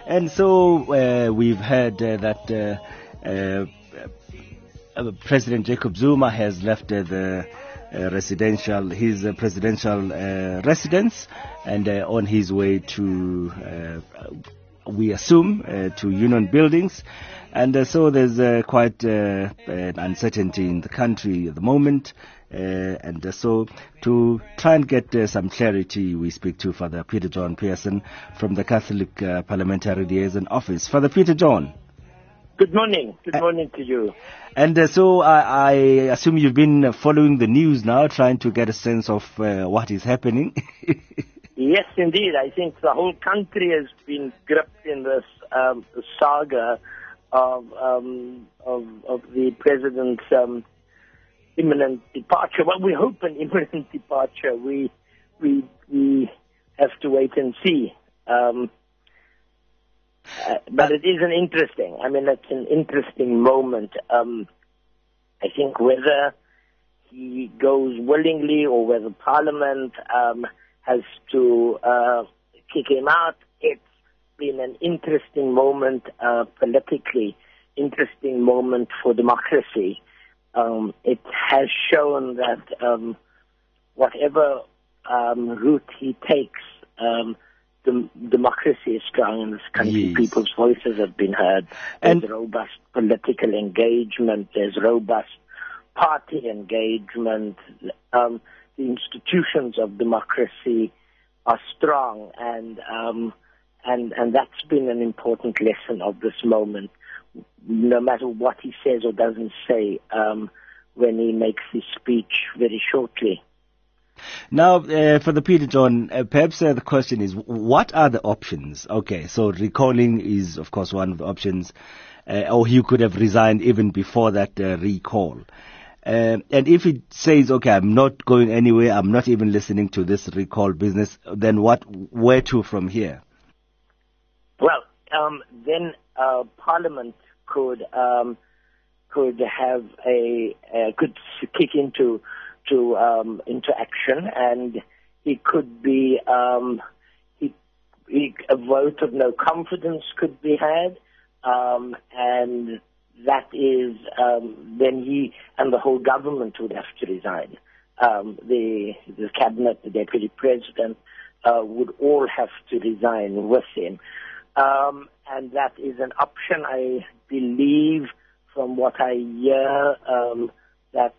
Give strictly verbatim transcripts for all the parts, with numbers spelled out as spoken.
And so uh, we've heard uh, that uh, uh, uh, President Jacob Zuma has left uh, the uh, residential, his uh, presidential uh, residence, and uh, on his way to, uh, we assume, uh, to Union Buildings. And uh, so there's uh, quite uh, an uncertainty in the country at the moment. Uh, and uh, so to try and get uh, some clarity, we speak to Father Peter John Pearson from the Catholic uh, Parliamentary Liaison Office. Father Peter John. Good morning. Good uh, morning to you. And uh, so I, I assume you've been following the news now, trying to get a sense of uh, what is happening. Yes, indeed. I think the whole country has been gripped in this um, saga of, um, of of the president's um, imminent departure. Well, we hope an imminent departure. We we we have to wait and see. Um, uh, but it is an interesting. I mean, it's an interesting moment. Um, I think whether he goes willingly or whether Parliament um, has to uh, kick him out, it's been an interesting moment uh, politically, interesting moment for democracy. Um, it has shown that um, whatever um, route he takes, um, the democracy is strong in this country. Yes. People's voices have been heard. There's And robust political engagement. There's robust party engagement. Um, the institutions of democracy are strong, and um, and and that's been an important lesson of this moment. No matter what he says or doesn't say um, when he makes his speech very shortly. now, uh, for the Peter John, uh, perhaps uh, the question is, what are the options? Okay, so recalling is, of course, one of the options, uh, or he could have resigned even before that uh, recall. Uh, and if he says, okay, I'm not going anywhere, I'm not even listening to this recall business, then what, where to from here? Well, um, then uh, Parliament could um, could have a uh, could kick into to um, into action, and it could be um, he, he, a vote of no confidence could be had, um, and that is um, then he and the whole government would have to resign. Um, the the cabinet, the deputy president, uh, would all have to resign with him. Um, and that is an option, I believe, from what I hear, um, that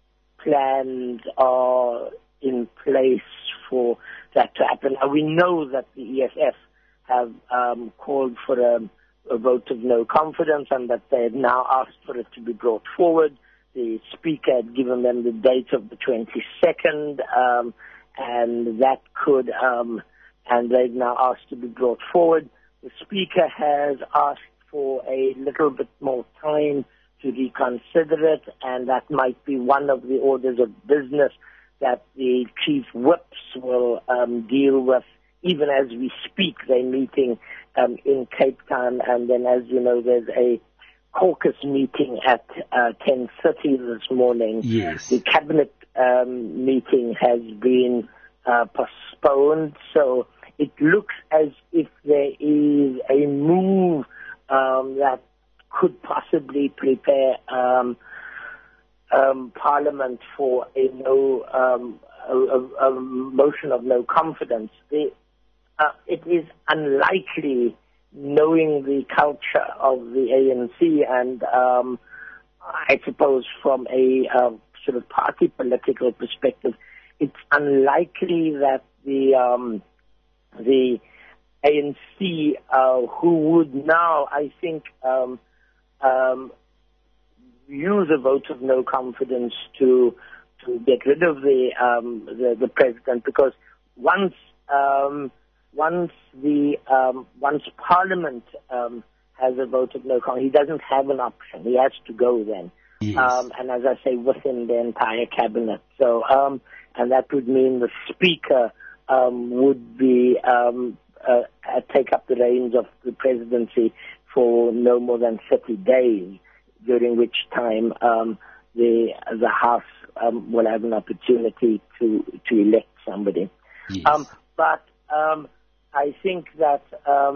plans are in place for that to happen. Uh, we know that the E F F have um, called for a, a vote of no confidence, and that they have now asked for it to be brought forward. The Speaker had given them the date of the twenty-second, um, and that could, um, and they've now asked to be brought forward. The Speaker has asked for a little bit more time to reconsider it, and that might be one of the orders of business that the chief whips will um, deal with. Even as we speak, they're meeting um, in Cape Town, and then, as you know, there's a caucus meeting at uh, ten thirty this morning. Yes. The cabinet um, meeting has been uh, postponed, so it looks as if there is a move um, that could possibly prepare um, um, Parliament for a no um, a, a, a motion of no confidence. The, uh, it is unlikely, knowing the culture of the A N C, and um, I suppose from a uh, sort of party political perspective, it's unlikely that the um, the A N C, uh, who would now, I think, um, um, use a vote of no confidence to to get rid of the um, the, the president, because once um, once the um, once Parliament um, has a vote of no confidence, he doesn't have an option. He has to go then, Yes. um, and as I say, within the entire cabinet. So, um, and that would mean the Speaker um, would be um, uh, uh, take up the reins of the presidency for no more than thirty days, during which time um, the the House um, will have an opportunity to to elect somebody. Yes. Um, but um, I think that um,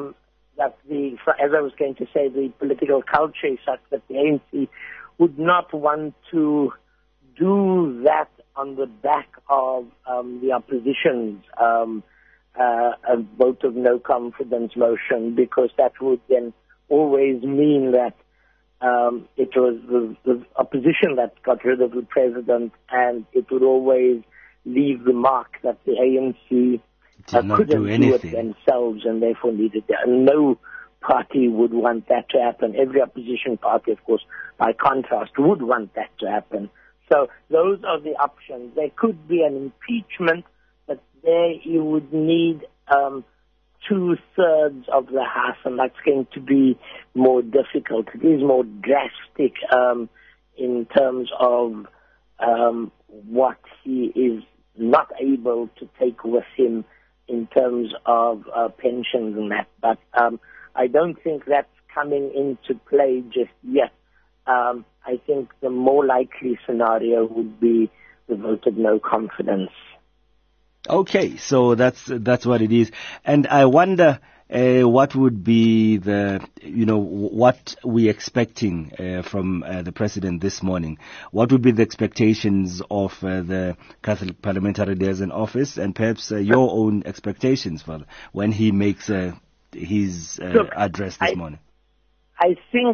that the, as I was going to say, the political culture is such that the A N C would not want to do that on the back of um, the opposition's um, uh, a vote of no confidence motion, because that would then always mean that um, it was the, the opposition that got rid of the president, and it would always leave the mark that the A N C uh, couldn't do, do it themselves and therefore needed that. And no party would want that to happen. Every opposition party, of course, by contrast, would want that to happen. So those are the options. There could be an impeachment, but there you would need um, two-thirds of the House, and that's going to be more difficult. It is more drastic um, in terms of um, what he is not able to take with him in terms of uh, pensions and that. But um, I don't think that's coming into play just yet. Um, I think the more likely scenario would be the vote of no confidence. Okay, so that's that's what it is. And I wonder uh, what would be the, you know, what we're expecting uh, from uh, the president this morning. What would be the expectations of uh, the Catholic Parliamentary Liaison Office, and perhaps uh, your own expectations for when he makes uh, his uh, Look, address this I, morning? I think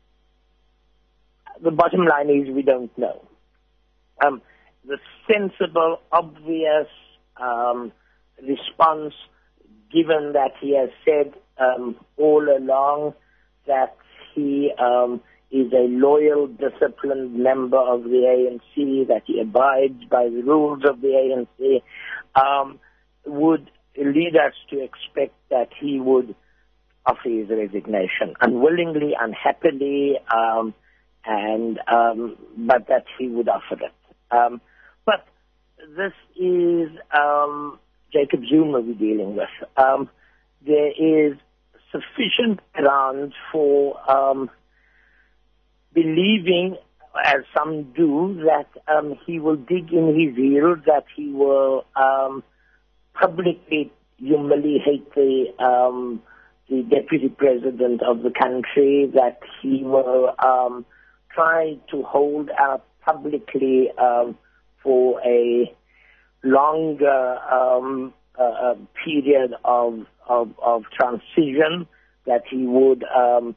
the bottom line is we don't know. Um, the sensible, obvious um, response, given that he has said um, all along that he um, is a loyal, disciplined member of the A N C, that he abides by the rules of the A N C, um, would lead us to expect that he would offer his resignation, unwillingly, unhappily, um, and um, but that he would offer it. Um, but this is um, Jacob Zuma we're dealing with. Um, there is sufficient ground for um, believing, as some do, that um, he will dig in his heels, that he will um, publicly humiliate the um, the deputy president of the country, that he will um, try to hold out publicly um, for a longer um, uh, period of, of of transition, that he would um,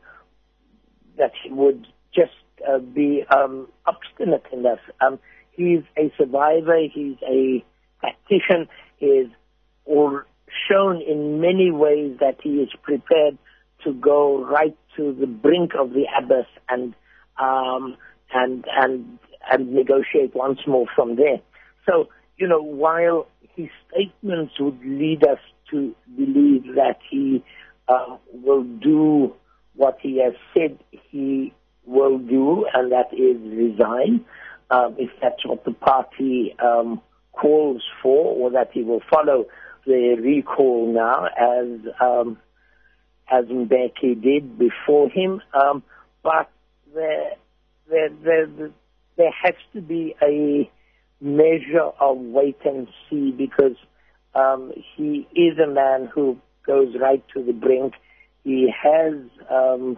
that he would just uh, be um, obstinate in this. Um, he's a survivor. He's a tactician. He is all shown in many ways that he is prepared to go right to the brink of the abyss and um, and and and negotiate once more from there. So, you know, while his statements would lead us to believe that he uh, will do what he has said he will do, and that is resign, um, if that's what the party um, calls for, or that he will follow the recall now, as um, as Mbeki did before him. Um, but there, there, there, there has to be a measure of wait and see, because um, he is a man who goes right to the brink. He has um,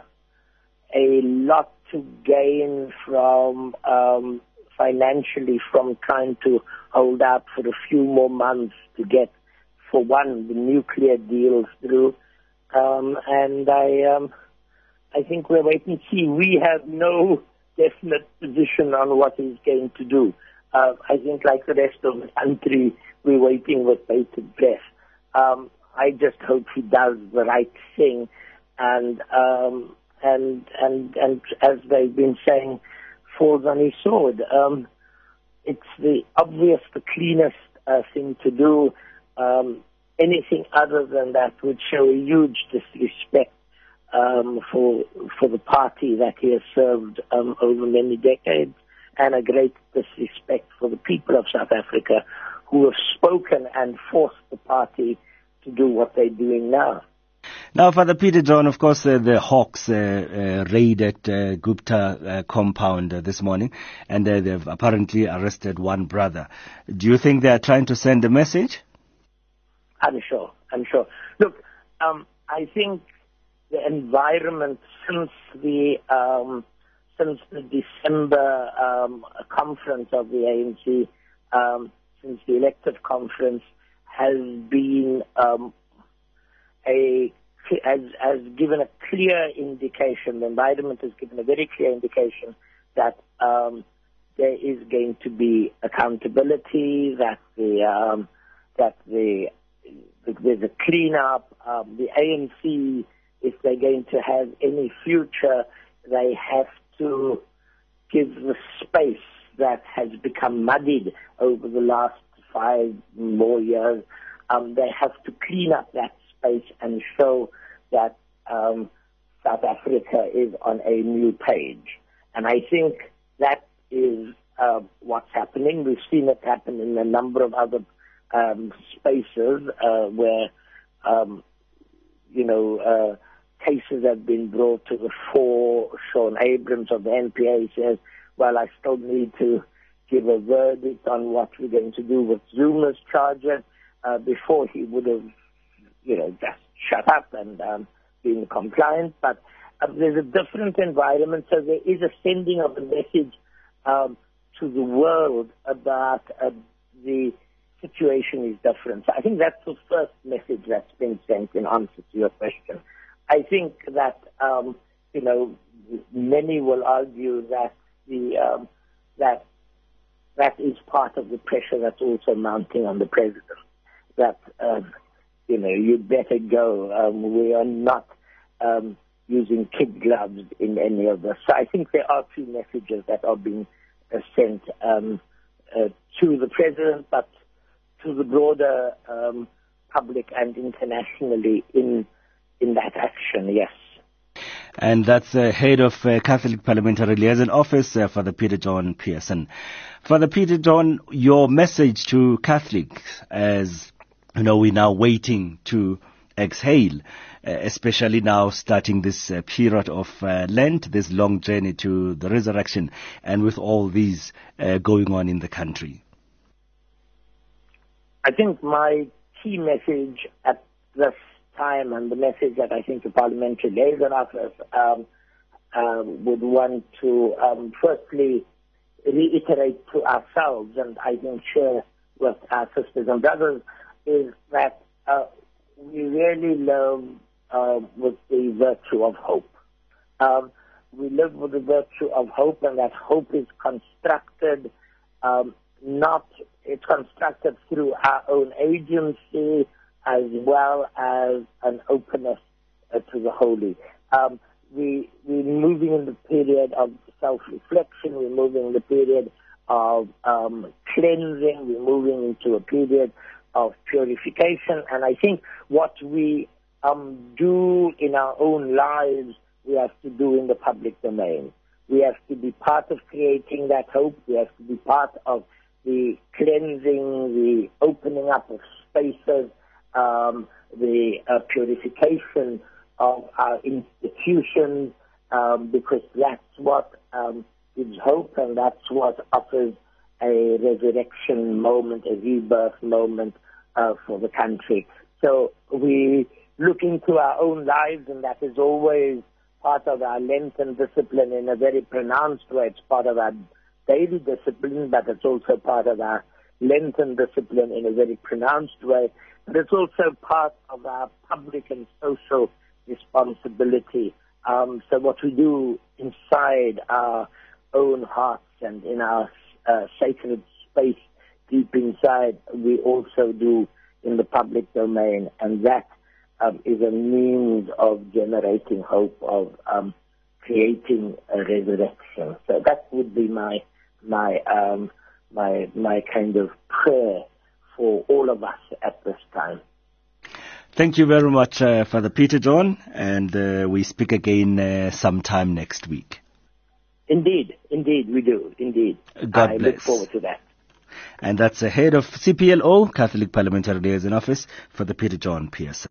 a lot to gain from um, financially from trying to hold out for a few more months to get, for one, the nuclear deal through, um, and I, um, I think we're waiting and see. We have no definite position on what he's going to do. Uh, I think, like the rest of the country, we're waiting with bated breath. Um, I just hope he does the right thing, and um, and and and as they've been saying, falls on his sword. Um, it's the obvious, the cleanest uh, thing to do. Um, anything other than that would show a huge disrespect um, for for the party that he has served um, over many decades, and a great disrespect for the people of South Africa who have spoken and forced the party to do what they're doing now. Now, Father Peter John, of course, uh, the Hawks uh, uh, raided uh, Gupta uh, compound uh, this morning, and uh, they've apparently arrested one brother. Do you think they are trying to send a message? I'm sure. I'm sure. Look, um, I think the environment since the um, since the December um, conference of the A N C, um, since the elective conference, has been um, a has, has given a clear indication. The environment has given a very clear indication that um, there is going to be accountability, that the um, that the there's a cleanup. Um, the A N C, if they're going to have any future, they have to give the space that has become muddied over the last five more years. Um, they have to clean up that space and show that um, South Africa is on a new page. And I think that is uh, what's happening. We've seen it happen in a number of other um, spaces uh, where, um, you know, uh, cases have been brought to the fore. Sean Abrams of the N P A says, well, I still need to give a verdict on what we're going to do with Zuma's charges uh, before he would have, you know, just shut up and um, been compliant. But uh, there's a different environment, so there is a sending of a message um, to the world about uh, the situation is different. So I think that's the first message that's been sent in answer to your question. I think that, um, you know, many will argue that the um, that that is part of the pressure that's also mounting on the president. That, um, you know, you better go. Um, we are not um, using kid gloves in any of this. So I think there are two messages that are being uh, sent um, uh, to the president, but to the broader um, public and internationally in in that action, yes. And that's the head of uh, Catholic Parliamentary Liaison Office, uh, Father Peter John Pearson. Father Peter John, your message to Catholics as, you know, we're now waiting to exhale, uh, especially now starting this uh, period of uh, Lent, this long journey to the resurrection, and with all these uh, going on in the country. I think my key message at this time, and the message that I think the Parliamentary Liaison Office um, uh, would want to um, firstly reiterate to ourselves, and I think share with our sisters and brothers, is that uh, we really live uh, with the virtue of hope. Um, we live with the virtue of hope, and that hope is constructed um, not, it's constructed through our own agency, as well as an openness uh, to the holy. Um, we, we're moving in the period of self-reflection, we're moving in the period of um, cleansing, we're moving into a period of purification, and I think what we um, do in our own lives, we have to do in the public domain. We have to be part of creating that hope, we have to be part of the cleansing, the opening up of spaces, Um, the uh, purification of our institutions, um, because that's what um, gives hope, and that's what offers a resurrection moment, a rebirth moment uh, for the country. So we look into our own lives, and that is always part of our Lenten discipline in a very pronounced way. It's part of our daily discipline, but it's also part of our Lenten discipline in a very pronounced way. But it's also part of our public and social responsibility. Um, so what we do inside our own hearts and in our uh, sacred space deep inside, we also do in the public domain. And that um, is a means of generating hope, of um, creating a resurrection. So that would be my my um, my my kind of prayer for all of us at this time. Thank you very much, uh, Father Peter John, and uh, we speak again uh, sometime next week. Indeed, indeed, we do, indeed. God I bless. look forward to that. And that's the head of C P L O, Catholic Parliamentary Liaison Office, Father Peter John Pearson.